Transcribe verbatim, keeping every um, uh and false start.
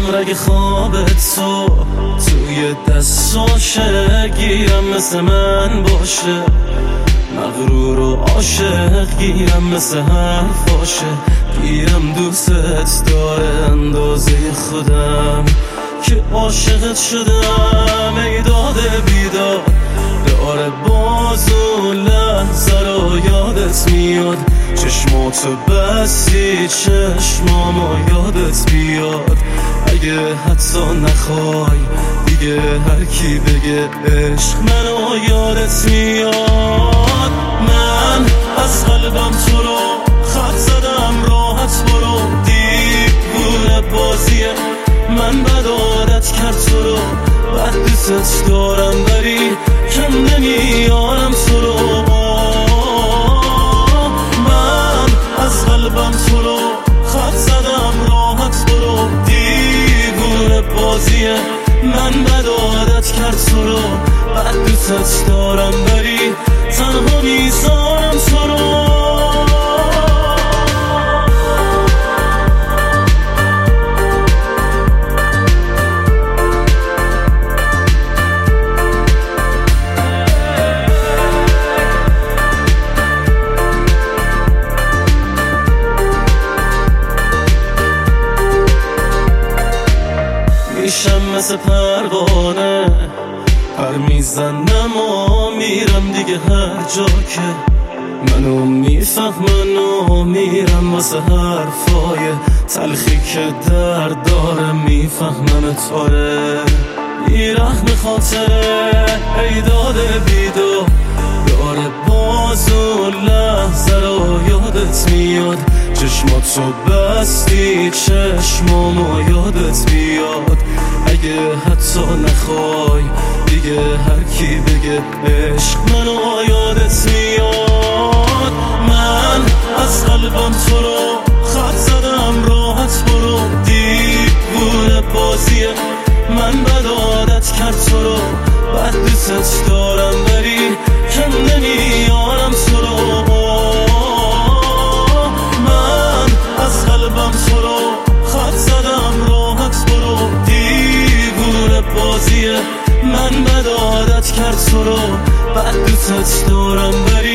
رگ خوابت تو توی دستاشه گیرم مثل من باشه، مغرور و عاشق گیرم مثل حرفاشه، گیرم دوستت داره اندازه خودم که عاشقت شدم. ای داده بیداد داره باز اون لحظه رو یادت میاد، چشماتو بستی چشمامو یادت بیاد. اگه حتی نخوای دیگه هر کی بگه عشق منو یادت میاد. من از قلبم تو رو خط زدم راحت برو، دیوونه بازیه من بد عادت کرد تو رو، بد دوست دارم ولی کم نمیارم تو رو. من از قلبم تو رو خط زدم راحت برو، دیوونه بازیه من بد عادت کرد تو رو، بد دوست دارم ولی تنها میذارم تو رو. میشم مثل پروانه پر میزنم و میرم دیگه هر جا که منو میفهمن و میرم واسه حرفای تلخی که درد داره میفهمن تاره. بیرحم خاطره ای داده بیدو داره باز اون لحظه رو یادت میاد، چشماتو بستی چشمامو یادت بیاد. اگه حتی نخوای دیگه هر کی بگه عشق منو یادت میاد. من از قلبم تو رو خط زدم راحت برو، دیوونه بازیه من بد عادت کرد تو رو، بد دوست دارم ولی کم نمیارم تو رو. من از قلبم تو رو خط زدم راحت برو، دیوونه بازیه من بد عادت کرد تو رو، بد دوست دارم ولی